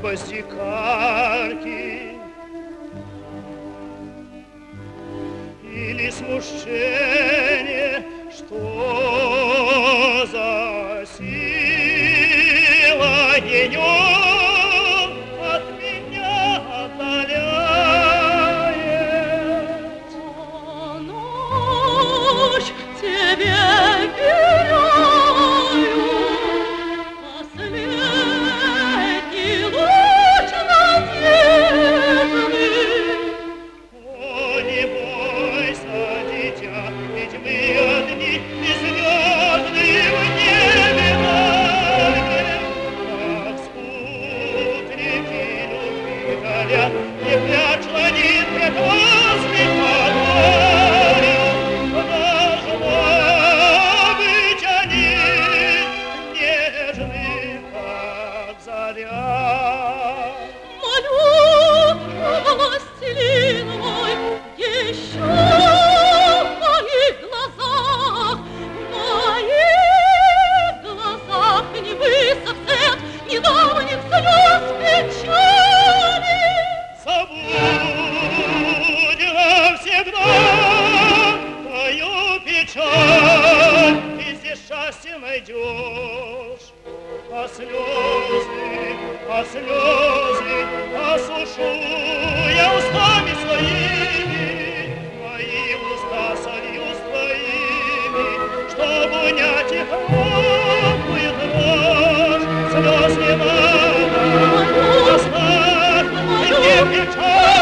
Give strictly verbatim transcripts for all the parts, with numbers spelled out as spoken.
грубости карки или смущение, что за сила ее от меня отдаляет. А ночь тебе веряю, последний луч надежды. О, не бойся, дитя, ведь мы одни и звездные в небе горят, как спутники любви горят, не прячла ни прекрасных подворьев. Должно быть они нежны, как заря. Молю, властелин мой, еще в моих глазах, в моих глазах не высох свет недавних слез печали. Забудь навсегда твою печаль, и здесь счастье найдешь. А слезы, а слезы осушу я устами своими, мои уста солью с твоими, чтобы унять их робкую дрожь. Слез не надо, оставь мне печаль.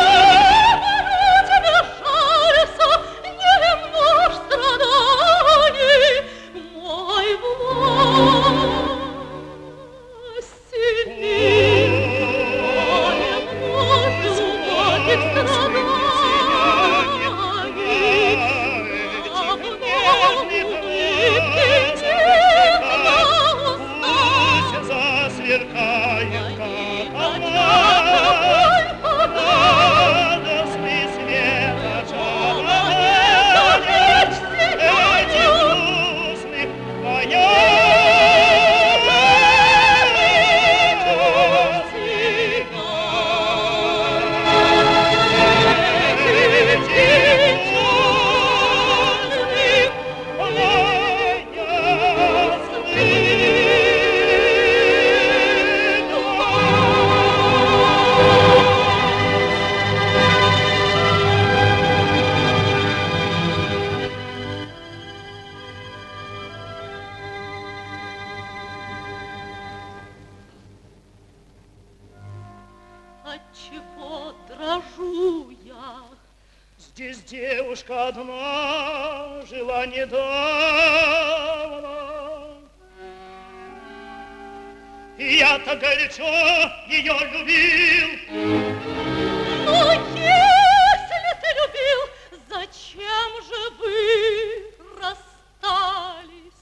Отчего дрожу я? Здесь девушка одна жила недавно, и я так горячо ее любил. Но если ты любил, зачем же вы расстались?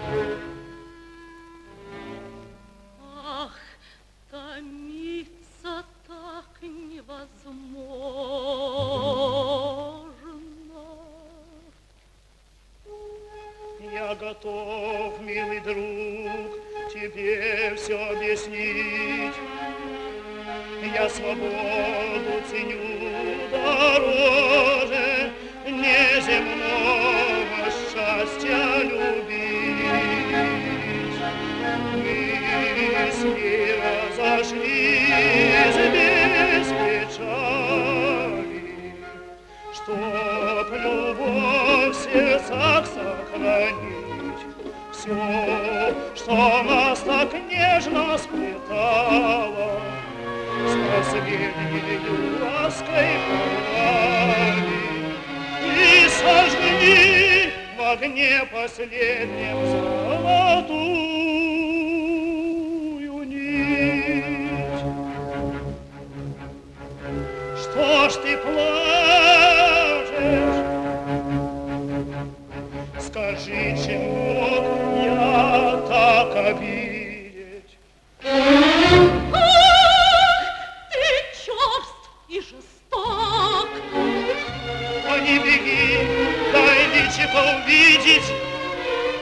Ах, томиться так невозможно. Я готов, милый друг, тебе все объяснить. Я свободу ценю дороже неземного счастья любить. Мы с ней разошлись без печали, чтоб любовь в сердцах сохранить. Все, что нас так нежно сплетало, с последнею лаской порвали и сожгли в огне последнем золотую нить. Что ж ты плачешь? Скажи, чем мог я так обидеть? Не беги, дай личико увидеть.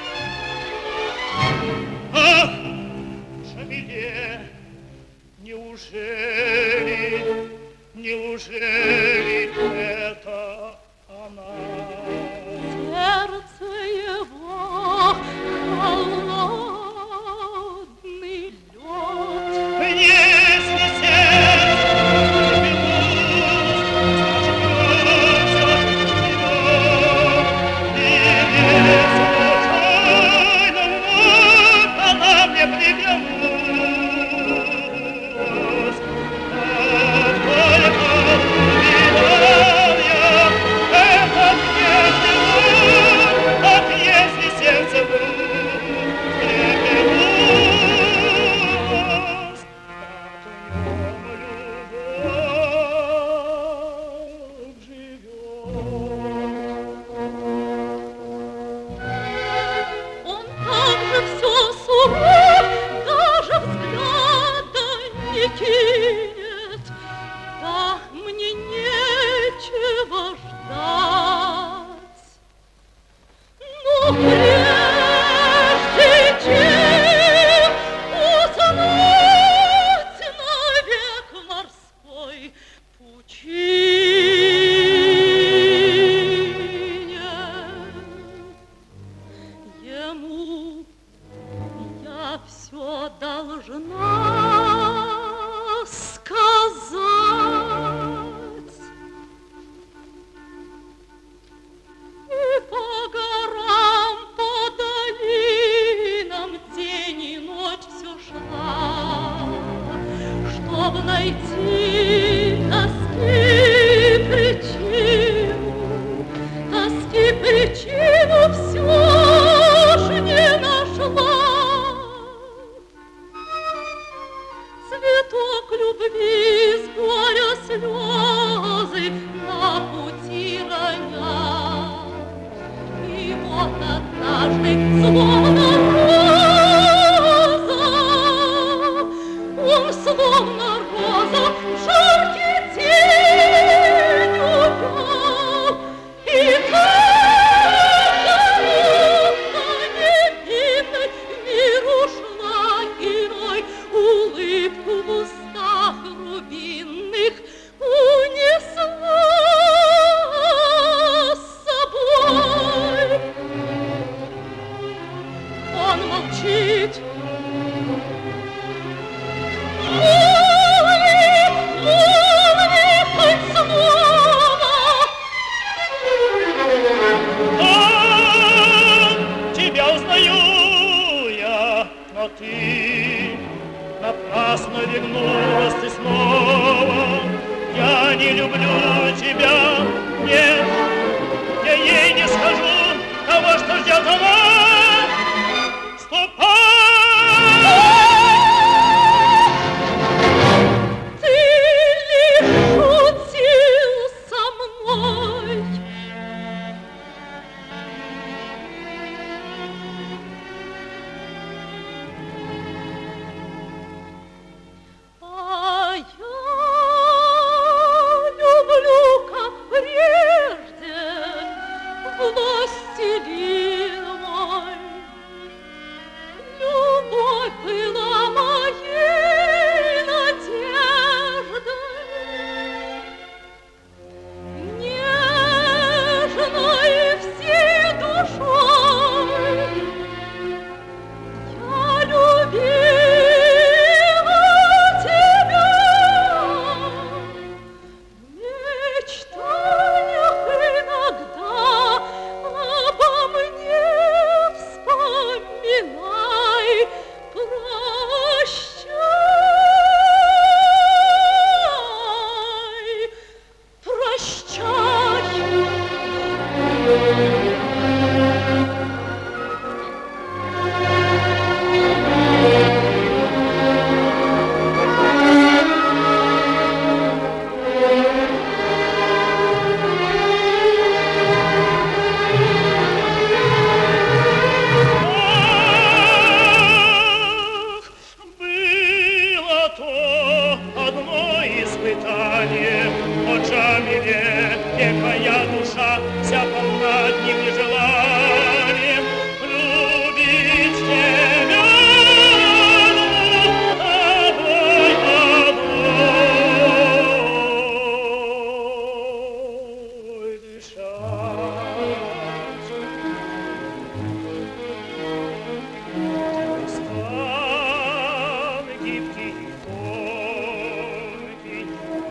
Ах, Шамиле, неужели однажды, словно роза, он словно роза в жаркий день упал, и как голубка невинной в мир ушла иной, улыбку в устах рубинных унесла с собой. Он молчит. Молви, молви хоть слово. Да, тебя узнаю я, но ты напрасно вернулась ты снова. Я не люблю тебя, нет, я ей не скажу того, что ждет она. Ступай! Ты лишь шутил со мной. А я люблю, как прежде, властелин мой. Любовь была моей надеждой, нежной всей душой. Я любила тебя в мечтаниях иногда, обо мне вспоминай. Прощай, Было то одно испытание, очами веки моя душа вся полна одним желанием любить тебя одной, одной дышать. Стан гибкий и тонкий,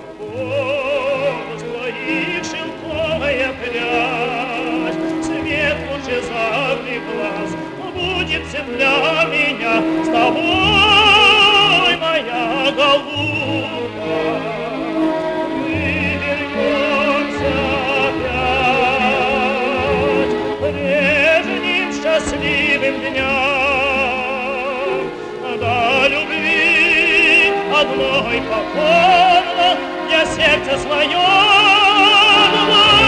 голос твоих шелковая прядь, свет лучезарный глаз будет земля меня с тобой, моя голубка. Мы вернемся опять прежним счастливым дням. До любви одной покорно я сердце свое